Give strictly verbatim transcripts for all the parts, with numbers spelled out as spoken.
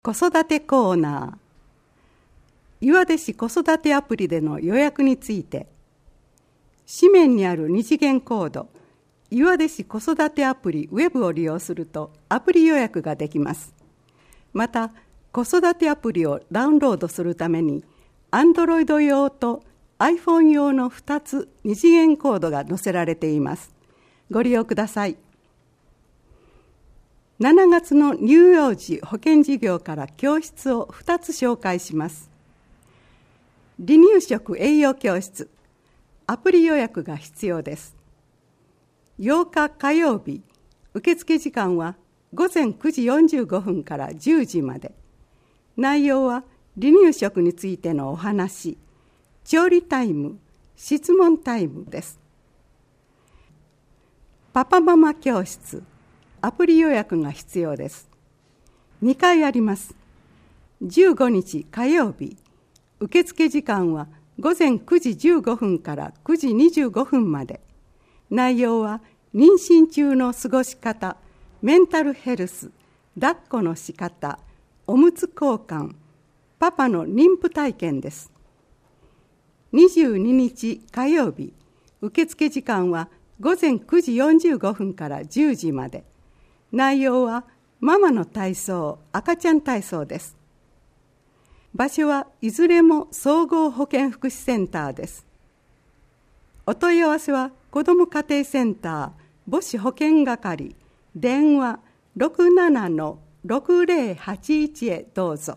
子育てコーナー。岩出市子育てアプリでの予約について、紙面にある二次元コード、岩出市子育てアプリウェブを利用するとアプリ予約ができます。また、子育てアプリをダウンロードするために、Android 用と iPhone 用のふたつ二次元コードが載せられています。ご利用ください。しちがつの乳幼児保健事業から教室をふたつ紹介します。離乳食栄養教室、アプリ予約が必要です。ようか火曜日、受付時間はごぜんくじよんじゅうごふんからじゅうじまで。内容は離乳食についてのお話、調理タイム、質問タイムです。パパママ教室、アプリ予約が必要です。にかいあります。じゅうごにち火曜日、受付時間はごぜんくじじゅうごふんからくじにじゅうごふんまで。内容は妊娠中の過ごし方、メンタルヘルス、抱っこの仕方、おむつ交換、パパの妊婦体験です。にじゅうににち火曜日、受付時間はごぜんくじよんじゅうごふんからじゅうじまで。内容はママの体操、赤ちゃん体操です。場所はいずれも総合保健福祉センターです。お問い合わせは子ども家庭センター母子保健係、電話 ろくななのろくぜろはちいち へどうぞ。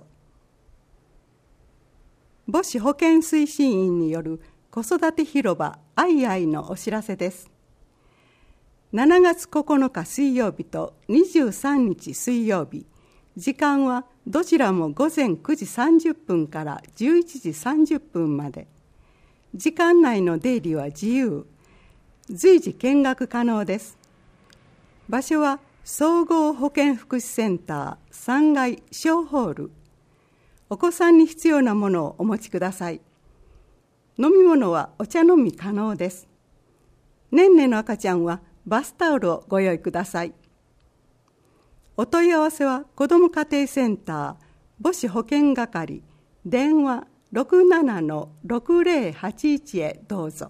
母子保健推進員による子育て広場アイアイのお知らせです。しちがつここのか水曜日とにじゅうさんにち水曜日、時間はどちらもごぜんくじさんじゅっぷんからじゅういちじさんじゅっぷんまで。時間内の出入りは自由。随時見学可能です。場所は総合保健福祉センターさんがい小ホール。お子さんに必要なものをお持ちください。飲み物はお茶飲み可能です。ねんねの赤ちゃんはバスタオルをご用意ください。お問い合わせは子ども家庭センター母子保健係、電話 ろくななのろくぜろはちいち へどうぞ。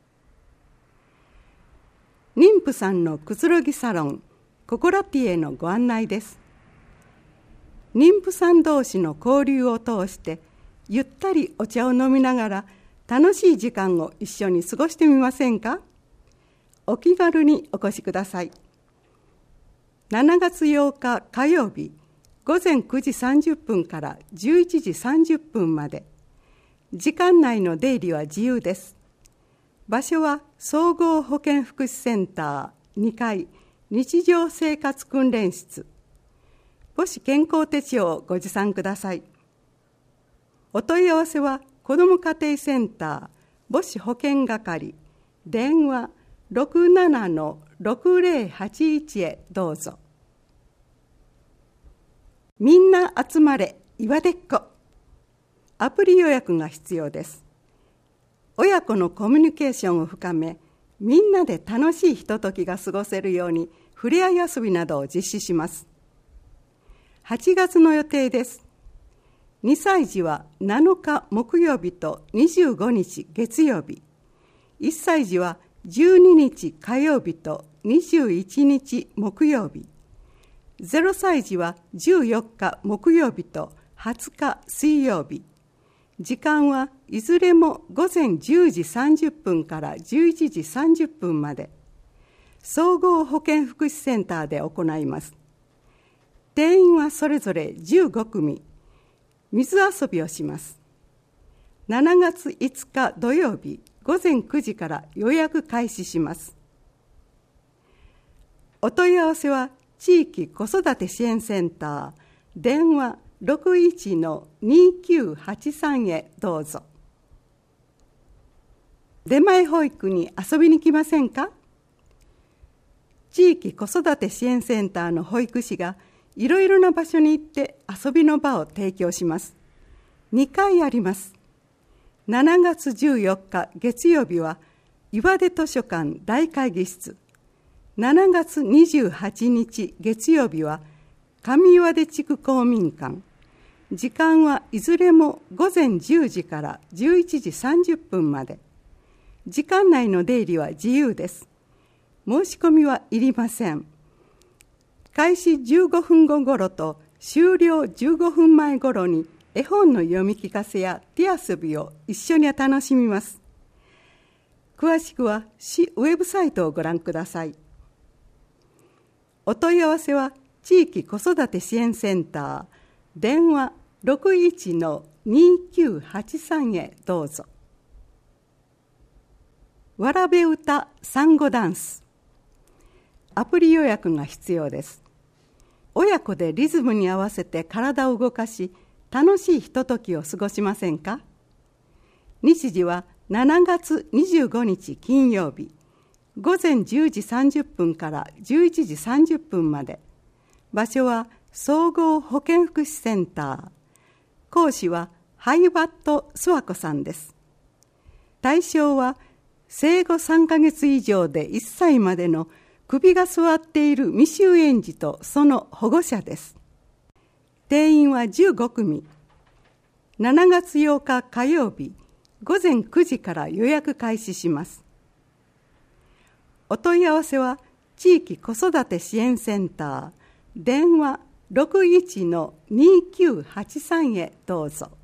妊婦さんのくつろぎサロンココラティへのご案内です。妊婦さん同士の交流を通してゆったりお茶を飲みながら楽しい時間を一緒に過ごしてみませんか。お気軽にお越しください。しちがつようか火曜日、ごぜんくじさんじゅっぷんからじゅういちじさんじゅっぷんまで。時間内の出入りは自由です。場所は総合保健福祉センターにかい日常生活訓練室。母子健康手帳をご持参ください。お問い合わせは子ども家庭センター母子保健係、電話ろくななのろくぜろはちいち へどうぞ。みんな集まれ岩出っ子。アプリ予約が必要です。親子のコミュニケーションを深め、みんなで楽しいひとときが過ごせるようにふれあい遊びなどを実施します。はちがつの予定です。にさい児はなのか木曜日とにじゅうごにち月曜日、いっさい児はじゅうににち火曜日とにじゅういちにち木曜日、ゼロさい児はじゅうよっか木曜日とはつか水曜日。時間はいずれもごぜんじゅうじさんじゅっぷんからじゅういちじさんじゅっぷんまで。総合保健福祉センターで行います。定員はそれぞれじゅうごくみ。水遊びをします。しちがついつか土曜日、ごぜんくじから予約開始します。お問い合わせは地域子育て支援センター電話 ろくいちのにきゅうはちさん へどうぞ。出前保育に遊びに来ませんか。地域子育て支援センターの保育士がいろいろな場所に行って遊びの場を提供します。にかいあります。しちがつじゅうよっか月曜日は岩出図書館大会議室。しちがつにじゅうはちにち月曜日は上岩出地区公民館時間はいずれもごぜんじゅうじからじゅういちじさんじゅっぷんまで。時間内の出入りは自由です。申し込みはいりません。開始じゅうごふんごごろと終了じゅうごふんまえごろに絵本の読み聞かせや手遊びを一緒に楽しみます。詳しくは市ウェブサイトをご覧ください。お問い合わせは地域子育て支援センター電話 ろくいちのにきゅうはちさん へどうぞ。わらべ歌産後ダンス。アプリ予約が必要です。親子でリズムに合わせて体を動かし、楽しいひとときを過ごしませんか？日時はしちがつにじゅうごにち金曜日、ごぜんじゅうじさんじゅっぷんからじゅういちじさんじゅっぷんまで。場所は総合保健福祉センター。講師はハイバットスワコさんです。対象は生後さんかげつ以上でいっさいまでの首が座っている未就園児とその保護者です。定員はじゅうごくみ。しちがつようか火曜日、ごぜんくじから予約開始します。お問い合わせは地域子育て支援センター電話 ろくいちのにきゅうはちさん へどうぞ。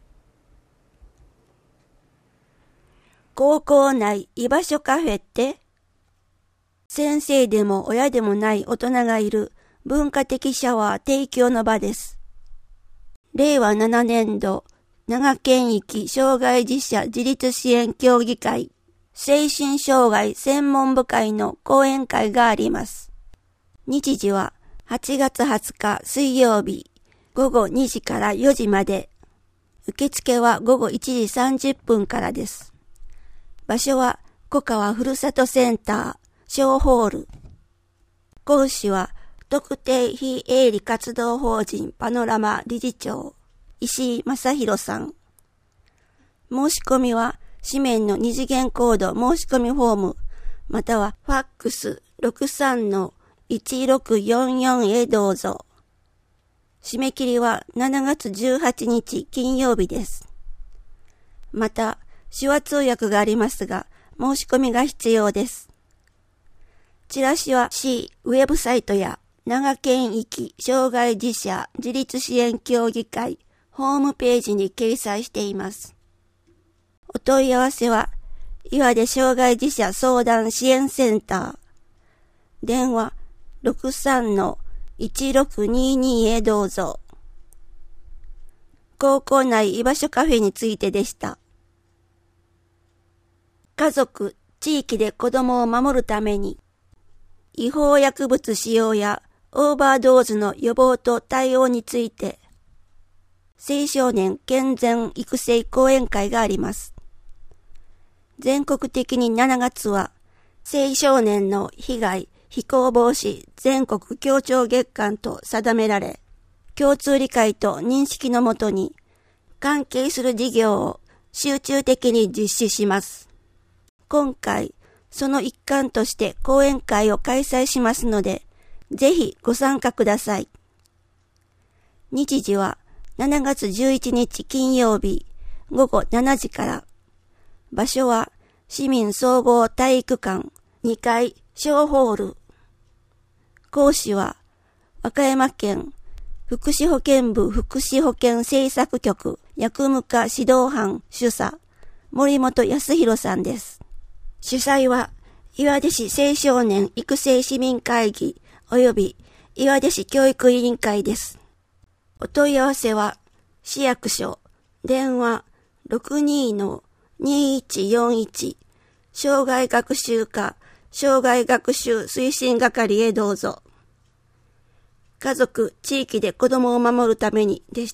高校内居場所カフェって、先生でも親でもない大人がいる文化的シャワー提供の場です。れいわななねんど奈良県域障害児者自立支援協議会精神障害専門部会の講演会があります。日時ははちがつはつか水曜日ごごにじからよじまで。受付はごごいちじさんじゅっぷんからです。場所は小川ふるさとセンター小ホール。講師は特定非営利活動法人パノラマ理事長石井正弘さん。申し込みは紙面の二次元コード申し込みフォームまたはファックス ろくさんのいちろくよんよん へどうぞ。締め切りはしちがつじゅうはちにち金曜日です。また手話通訳がありますが申し込みが必要です。チラシは市ウェブサイトや奈良県域障害児者自立支援協議会ホームページに掲載しています。お問い合わせは岩出障害児者相談支援センター電話 ろくさんのいちろくにに へどうぞ。高校内居場所カフェについてでした。家族、地域で子供を守るために違法薬物使用やオーバードーズの予防と対応について青少年健全育成講演会があります。全国的にしちがつは青少年の被害非行防止全国協調月間と定められ、共通理解と認識のもとに関係する事業を集中的に実施します。今回、その一環として講演会を開催しますので、ぜひご参加ください。日時はしちがつじゅういちにち金曜日ごごしちじから。場所は市民総合体育館にかい小ホール。講師は和歌山県福祉保健部福祉保健政策局薬務課指導班主査森本康弘さんです。主催は岩出市青少年育成市民会議及び岩出市教育委員会です。お問い合わせは市役所電話 ろくにのにいちよんいち 障害学習課障害学習推進係へどうぞ。家族、地域で子供を守るためにでした。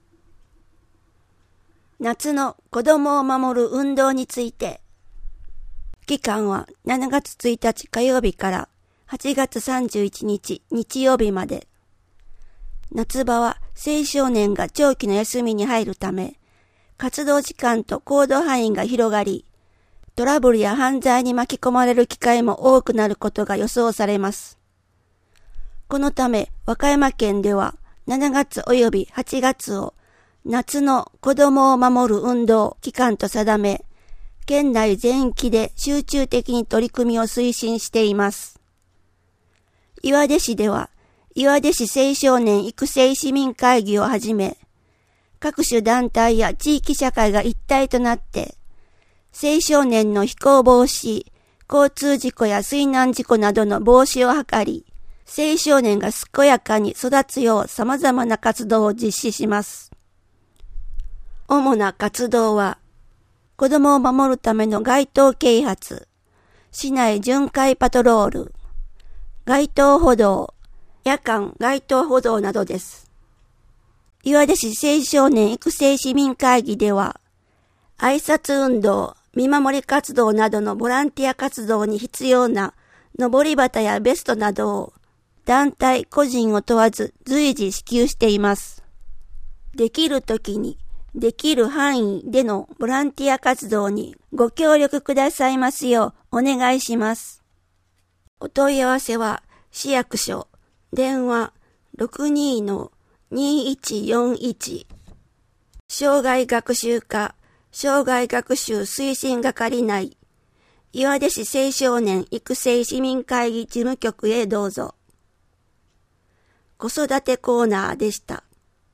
夏の子供を守る運動について。期間はしちがつついたち火曜日からはちがつさんじゅういちにち日曜日まで。夏場は青少年が長期の休みに入るため、活動時間と行動範囲が広がり、トラブルや犯罪に巻き込まれる機会も多くなることが予想されます。このため、和歌山県ではしちがつ及びはちがつを夏の子供を守る運動期間と定め、県内全域で集中的に取り組みを推進しています。岩出市では、岩出市青少年育成市民会議をはじめ、各種団体や地域社会が一体となって、青少年の非行防止、交通事故や水難事故などの防止を図り、青少年が健やかに育つよう様々な活動を実施します。主な活動は、子供を守るための街頭啓発、市内巡回パトロール、街頭歩道、夜間街頭歩道などです。岩出市青少年育成市民会議では、挨拶運動、見守り活動などのボランティア活動に必要な登り旗やベストなどを団体個人を問わず随時支給しています。できるときにできる範囲でのボランティア活動にご協力くださいますようお願いします。お問い合わせは市役所電話 ろくにー にいちよんいち 障害学習課障害学習推進係内岩出市青少年育成市民会議事務局へどうぞ。子育てコーナーでした。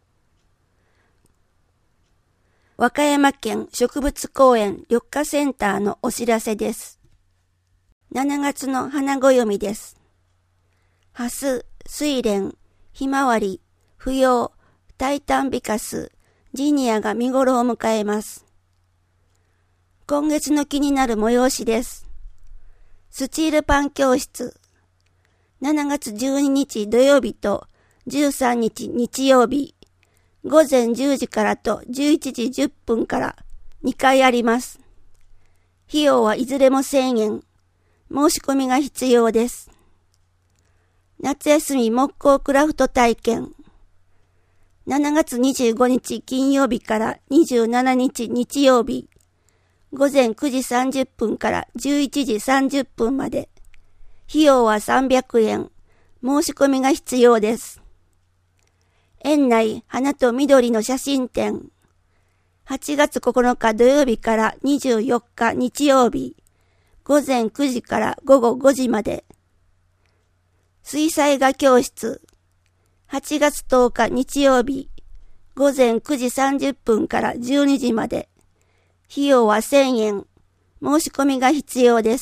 和歌山県植物公園緑化センターのお知らせです。しちがつの花暦です。ハス、睡蓮、ひまわり、芙蓉、タイタンビカス、ジニアが見頃を迎えます。今月の気になる催しです。スチールパン教室。しちがつじゅうににち土曜日とじゅうさんにち日曜日。ごぜんじゅうじからとじゅういちじじゅっぷんからにかいあります。費用はいずれもせんえん。申し込みが必要です。夏休み木工クラフト体験。しちがつにじゅうごにち金曜日からにじゅうしちにち日曜日。ごぜんくじさんじゅっぷんからじゅういちじさんじゅっぷんまで。費用はさんびゃくえん。申し込みが必要です。園内花と緑の写真展。はちがつここのか土曜日からにじゅうよっか日曜日。ごぜんくじからごごごじまで。水彩画教室。はちがつとおか日曜日。ごぜんくじさんじゅっぷんからじゅうにじまで。費用はせんえん。申し込みが必要です。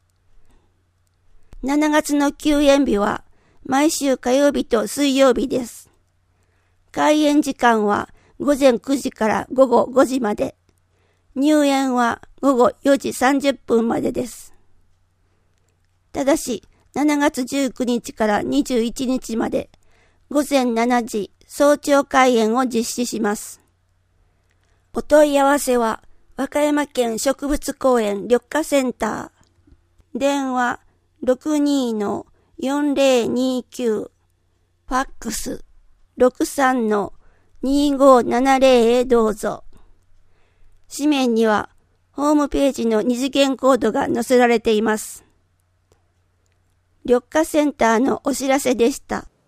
しちがつの休園日は毎週火曜日と水曜日です。開園時間はごぜんくじからごごごじまで。入園はごごよじさんじゅっぷんまでです。ただし、しちがつじゅうくにちからにじゅういちにちまで、ごぜんしちじ早朝開園を実施します。お問い合わせは、和歌山県植物公園緑化センター。電話 ろくにー よんぜろにきゅう。ファックス ろくさん にごななぜろ へどうぞ。紙面にはホームページの二次元コードが載せられています。緑化センターのお知らせでした。